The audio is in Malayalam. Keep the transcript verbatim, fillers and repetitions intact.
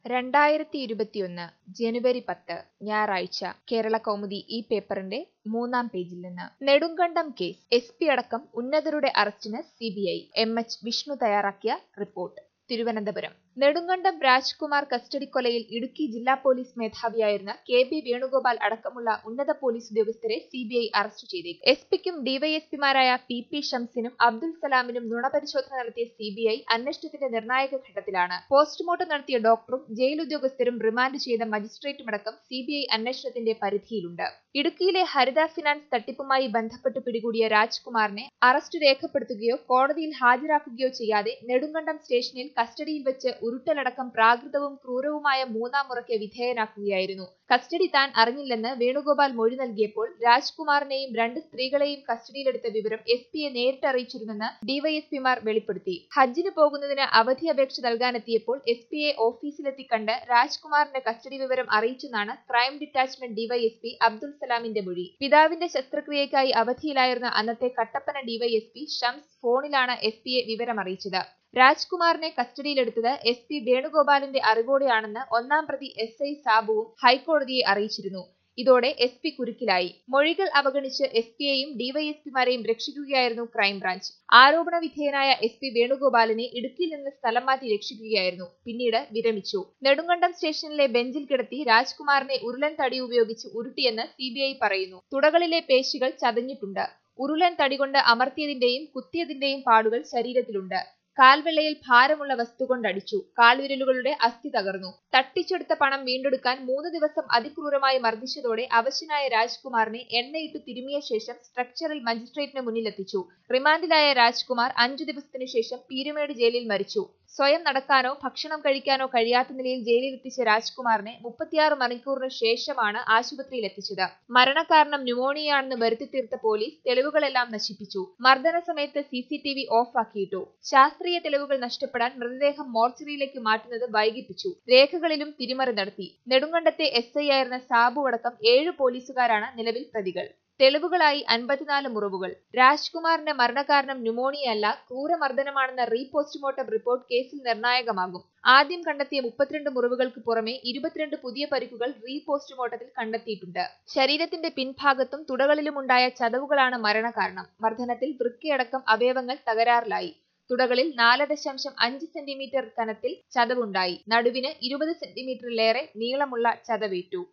രണ്ടായിരത്തി ഇരുപത്തിയൊന്ന് ജനുവരി പത്ത് ഞായറാഴ്ച കേരള കൗമുദി ഈ പേപ്പറിന്റെ മൂന്നാം പേജിൽ നിന്ന് നെടുങ്കണ്ടം കേസ് എസ് പി അടക്കം ഉന്നതരുടെ അറസ്റ്റിന് C B I M H Vishnu തയ്യാറാക്കിയ റിപ്പോർട്ട് തിരുവനന്തപുരം നെടുങ്കണ്ടം രാജ്കുമാർ കസ്റ്റഡി കൊലയിൽ ഇടുക്കി ജില്ലാ പോലീസ് മേധാവിയായിരുന്ന കെ ബി വേണുഗോപാൽ അടക്കമുള്ള ഉന്നത പോലീസ് ഉദ്യോഗസ്ഥരെ സി ബി ഐ അറസ്റ്റ് ചെയ്തേക്കും. എസ് പിക്കും ഡിവൈഎസ്പിമാരായ പി പി ഷംസിനും അബ്ദുൽ സലാമിനും നുണപരിശോധന നടത്തിയ സി ബി ഐ അന്വേഷണത്തിന്റെ നിർണായക ഘട്ടത്തിലാണ്. പോസ്റ്റ്മോർട്ടം നടത്തിയ ഡോക്ടറും ജയിൽ ഉദ്യോഗസ്ഥരും റിമാൻഡ് ചെയ്ത മജിസ്ട്രേറ്റുമടക്കം സി ബി ഐ അന്വേഷണത്തിന്റെ പരിധിയിലുണ്ട്. ഇടുക്കിയിലെ ഹരിത ഫിനാൻസ് തട്ടിപ്പുമായി ബന്ധപ്പെട്ട് പിടികൂടിയ രാജ്കുമാറിനെ അറസ്റ്റ് രേഖപ്പെടുത്തുകയോ കോടതിയിൽ ഹാജരാക്കുകയോ ചെയ്യാതെ നെടുങ്കണ്ടം സ്റ്റേഷനിൽ കസ്റ്റഡിയിൽ വെച്ച് ഉരുട്ടലടക്കം പ്രാകൃതവും ക്രൂരവുമായ മൂന്നാം മുറയ്ക്ക് വിധേയനാക്കുകയായിരുന്നു. കസ്റ്റഡി താൻ അറിഞ്ഞില്ലെന്ന് വേണുഗോപാൽ മൊഴി നൽകിയപ്പോൾ രാജ്കുമാറിനെയും രണ്ട് സ്ത്രീകളെയും കസ്റ്റഡിയിലെടുത്ത വിവരം എസ് പിയെ നേരിട്ട് അറിയിച്ചിരുന്നെന്ന് ഡിവൈഎസ്പിമാർ വെളിപ്പെടുത്തി. ഹജ്ജിന് പോകുന്നതിന് അവധി അപേക്ഷ നൽകാനെത്തിയപ്പോൾ എസ് പിയെ ഓഫീസിലെത്തി കണ്ട് രാജ്കുമാറിന്റെ കസ്റ്റഡി വിവരം അറിയിച്ചെന്നാണ് ക്രൈം ഡിറ്റാച്ച്മെന്റ് ഡിവൈഎസ്പി അബ്ദുൽ സലാമിന്റെ മൊഴി. പിതാവിന്റെ ശസ്ത്രക്രിയയ്ക്കായി അവധിയിലായിരുന്ന അന്നത്തെ കട്ടപ്പന ഡിവൈഎസ്പി ഷംസ് ഫോണിലാണ് എസ് പിയെ വിവരമറിയിച്ചത്. രാജ്കുമാറിനെ കസ്റ്റഡിയിലെടുത്തത് എസ് പി വേണുഗോപാലിന്റെ അറിവോടെയാണെന്ന് ഒന്നാം പ്രതി എസ് ഐ സാബുവും ഹൈക്കോടതിയെ അറിയിച്ചിരുന്നു. ഇതോടെ എസ് പി കുരുക്കിലായി. മൊഴികൾ അവഗണിച്ച് എസ് പിയെയും ഡിവൈഎസ്പിമാരെയും രക്ഷിക്കുകയായിരുന്നു ക്രൈംബ്രാഞ്ച്. ആരോപണ വിധേയനായ എസ് പി വേണുഗോപാലിനെ ഇടുക്കിയിൽ നിന്ന് സ്ഥലം മാറ്റി രക്ഷിക്കുകയായിരുന്നു. പിന്നീട് വിരമിച്ചു. നെടുങ്കണ്ടം സ്റ്റേഷനിലെ ബെഞ്ചിൽ കിടത്തി രാജ്കുമാറിനെ ഉരുളൻ തടി ഉപയോഗിച്ച് ഉരുട്ടിയെന്ന് സി ബി ഐ പറയുന്നു. തുടകളിലെ പേശികൾ ചതഞ്ഞിട്ടുണ്ട്. ഉരുളൻ തടികൊണ്ട് അമർത്തിയതിന്റെയും കുത്തിയതിന്റെയും പാടുകൾ ശരീരത്തിലുണ്ട്. കാൽവെള്ളയിൽ ഭാരമുള്ള വസ്തു കൊണ്ടടിച്ചു. കാൽവിരലുകളുടെ അസ്ഥി തകർന്നു. തട്ടിച്ചെടുത്ത പണം വീണ്ടെടുക്കാൻ മൂന്ന് ദിവസം അതിക്രൂരമായി മർദ്ദിച്ചതോടെ അവശനായ രാജ്കുമാറിനെ എണ്ണയിട്ടു തിരുമിയ ശേഷം സ്ട്രക്ചറിൽ മജിസ്ട്രേറ്റിന് മുന്നിലെത്തിച്ചു. റിമാൻഡിലായ രാജ്കുമാർ അഞ്ചു ദിവസത്തിനു ശേഷം പീരുമേട് ജയിലിൽ മരിച്ചു. സ്വയം നടക്കാനോ ഭക്ഷണം കഴിക്കാനോ കഴിയാത്ത നിലയിൽ ജയിലിലെത്തിച്ച രാജ്കുമാറിനെ മുപ്പത്തിയാറ് മണിക്കൂറിന് ശേഷമാണ് ആശുപത്രിയിൽ എത്തിച്ചത്. മരണകാരണം ന്യൂമോണിയയാണെന്ന് വരുത്തിത്തീർത്ത പോലീസ് തെളിവുകളെല്ലാം നശിപ്പിച്ചു. മർദ്ദന സമയത്ത് സി സി ടി വി ഓഫാക്കിയിട്ടു. ശാസ്ത്രീയ തെളിവുകൾ നഷ്ടപ്പെടാൻ മൃതദേഹം മോർച്ചറിയിലേക്ക് മാറ്റുന്നത് വൈകിപ്പിച്ചു. രേഖകളിലും തിരിമറി നടത്തി. നെടുങ്കണ്ടത്തെ എസ് ഐ ആയിരുന്ന സാബു അടക്കം ഏഴ് പോലീസുകാരാണ് നിലവിൽ പ്രതികൾ. തെളിവുകളായി അൻപത്തിനാല് മുറിവുകൾ. രാജ്കുമാറിന്റെ മരണകാരണം ന്യൂമോണിയയല്ല, ക്രൂരമർദ്ദനമാണെന്ന റീ പോസ്റ്റ്മോർട്ടം റിപ്പോർട്ട് കേസിൽ നിർണായകമാകും. ആദ്യം കണ്ടെത്തിയ മുപ്പത്തിരണ്ട് മുറിവുകൾക്ക് പുറമെ ഇരുപത്തിരണ്ട് പുതിയ പരിക്കുകൾ റീ പോസ്റ്റ്മോർട്ടത്തിൽ കണ്ടെത്തിയിട്ടുണ്ട്. ശരീരത്തിന്റെ പിൻഭാഗത്തും തുടകളിലുമുണ്ടായ ചതവുകളാണ് മരണകാരണം. മർദ്ദനത്തിൽ വൃക്കയടക്കം അവയവങ്ങൾ തകരാറിലായി. തുടകളിൽ നാല് ദശാംശം അഞ്ച് സെന്റിമീറ്റർ കനത്തിൽ ചതവുണ്ടായി. നടുവിന് ഇരുപത് സെന്റിമീറ്ററിലേറെ നീളമുള്ള ചതവേറ്റു.